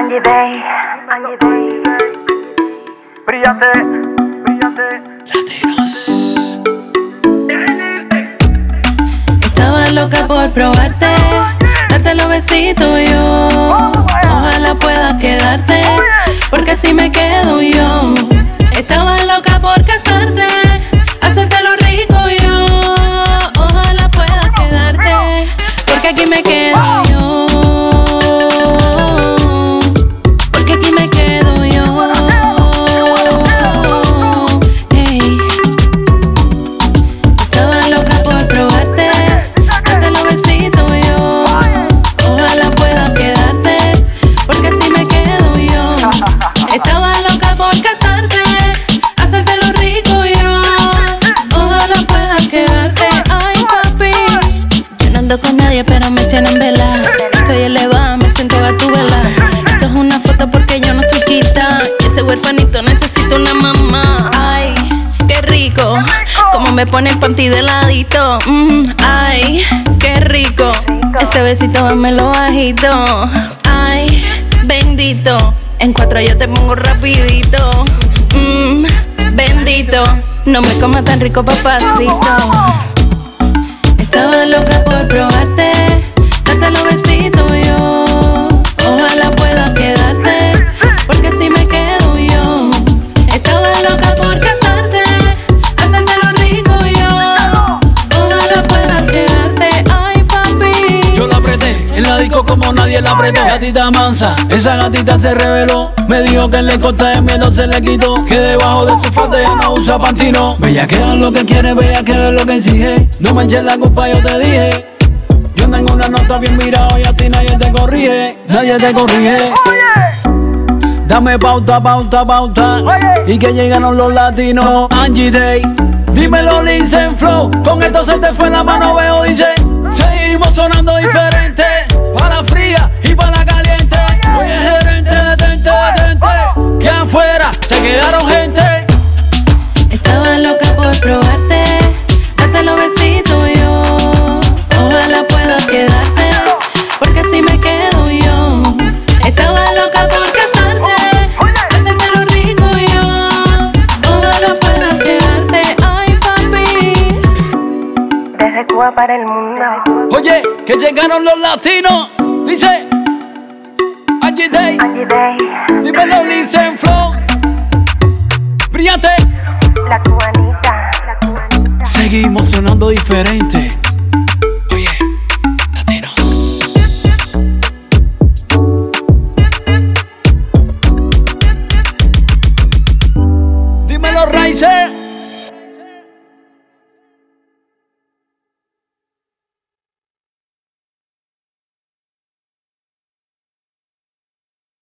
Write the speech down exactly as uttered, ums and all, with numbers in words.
Angie Day, Angie Day. Brillante, brillante. Latinos. Estaba loca por probarte, darte los besitos yo. Ojalá puedas quedarte, porque así me quedo yo. Estaba loca por casarte, hacerte lo rico yo. Ojalá puedas quedarte, porque aquí me quedo yo. Porque aquí me quedo yo. Hey. Estaba loca por probarte, darte los besitos yo. Ojalá puedas quedarte, porque así me quedo yo. Estaba loca por casarte, hacerte lo rico yo. Ojalá puedas quedarte. Ay, papi, yo no ando con nadie, pero me tienen vela. Estoy elevada, me siento gatúbela. Esto es una foto porque yo no estoy quita. Ese huerfanito necesita una mamá. Ay, qué rico, como me pone el panty de ladito. Mm, ay, qué rico, ese besito dámelo bajito. Ay, bendito, en cuatro yo te pongo rapidito. Mm, bendito, no me comas tan rico, papacito. Estaba loca por probarte, darte los besitos yo. Ojalá puedas quedarte, porque así me quedo yo. Estaba loca por casarte, hacerte lo rico yo. Ojalá puedas quedarte. Ay, papi, yo la apreté en la disco como nadie la apretó. Gatita mansa, esa gatita se reveló. Me dijo que le corta de miedo se le quitó. Que debajo de su falda ya no usa pantino. Bella que es lo que quiere, bella que es lo que exige. No manches la culpa, yo te dije. Yo tengo una nota bien mirado y a ti nadie te corrige. Nadie te corrige. Dame pauta, pauta, pauta. Y que llegaron los latinos. Angie Day, dímelo, Listen Flow. Con esto se te fue la mano, veo, dice. Seguimos sonando diferente. Para fría y para caliente. Oye, gerente, detente, detente. Que afuera se quedaron gente. estaba loca por probarte, darte los besitos yo. Ojalá puedas quedarte, porque así me quedo yo. Estaba loca por casarte, hacerte lo rico yo. Ojalá puedas quedarte. Ay, papi, Desde Cuba para el mundo. Oye, que llegaron los latinos. Dice Angie Day, Angie Day, dímelo, Listen Flow. Brillante. la cubanita, la cubanita. Seguimos sonando diferente. Oye, latinos. Dímelo, Riser.